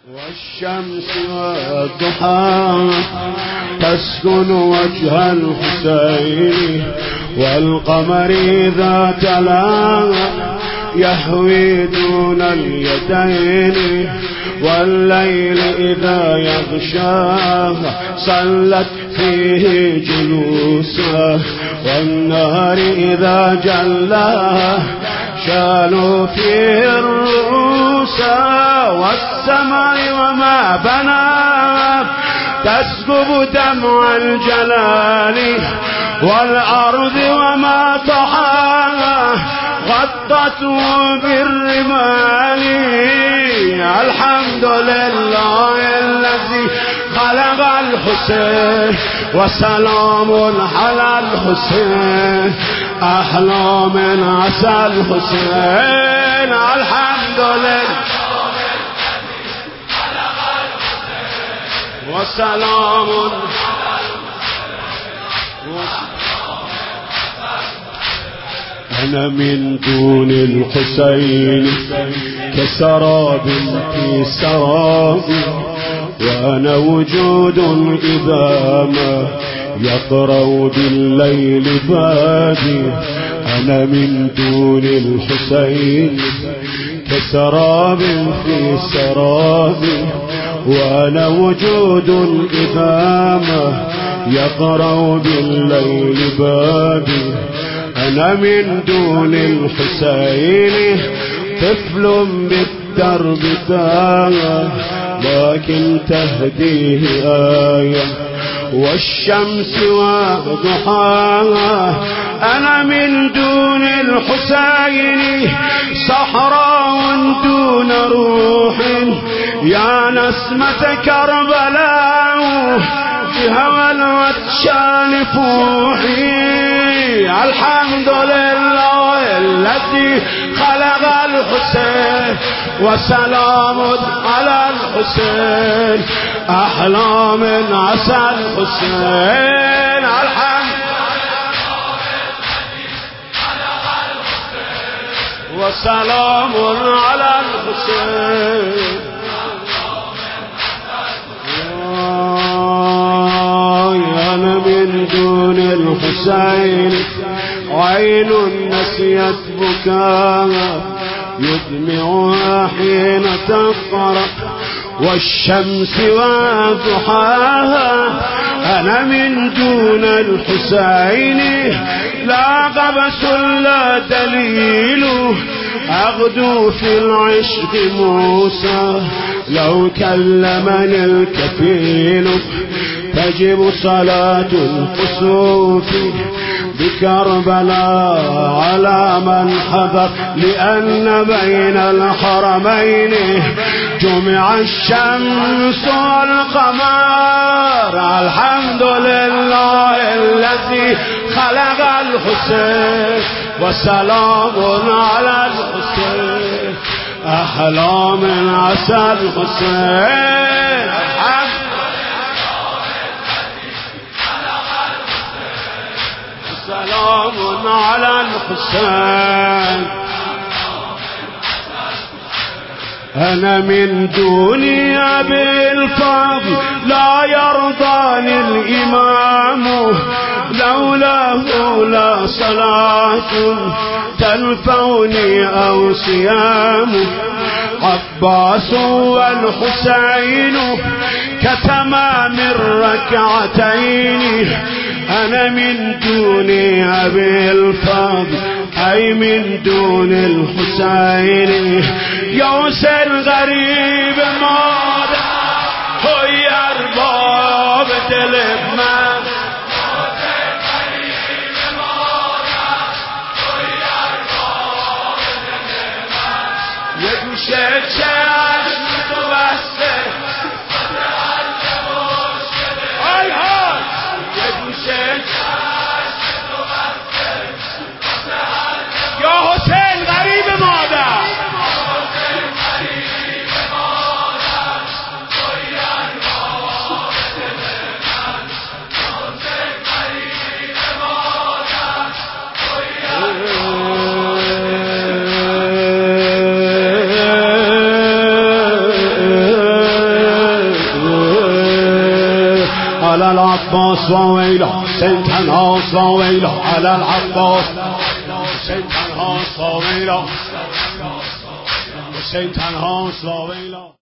والشمس والضحى تسكن وجه الحسين، والقمر إذا تلا يهوي دون اليدين، والليل إذا يغشاه صلت فيه جلوسه، والنهار إذا جلاه شالوا فيه الرؤوس، والسماء وما بناه تسكب دمع الجلال، والأرض وما طحاه غطته بالرمال. الحمد لله الذي خلق الحسين، وسلام على الحسين أحلى من عسى الحسين. الحمد لله وسلام أنا من دون الحسين كسراب في سراب، وأنا وجود إذا ما يقرأ بالليل بادي. أنا من دون الحسين كسراب في سراب، وأنا وجود إذا ما يقرأ بالليل بادي. أنا من دون الحسين طفل بالدرب تاه، لكن تهديه آية والشمس وضحاها. أنا من دون الحسين صحراء دون روح، يا نسمة كربلاء بهوى الوتشان فوحي. الحمد لله الذي خلق الحسين، وسلام على الحسين أحلى من عسى الحسين. الحمد وسلام على الحسين. أنا من دون الحسين عين نسيت بكاها، يدمعها حين تقرأ والشمس وضحاها. أنا من دون الحسين لا قبس لا دليل، أغدو في العشق موسى لو كلمني الكفيل. تجب صلاة الكسوف بكربلاء على من حضر، لأن بين الحرمين جمع الشمس والقمر. الحمد لله الذي خلق الحسين، وسلام على الحسين أحلى من عسى الحسين. سلام على الحسين. أنا من دوني أبي الفاضل لا يرضاني الإمام، لولاه لا صلاة تنفعني أو صيام. عباس والحسين كتمام الركعتين. أنا من دون أبي الفاضل أي من دون الحسين. يوسف غريب ماذا هو أرباب تلفنا، يدوشك شاش متوسط هاي هاي يدوشك يا حسين غريب ماذا على العباس وويله حسين تنهاس وويله على العباس حسين تنهاس وويله حسين تنهاس وويله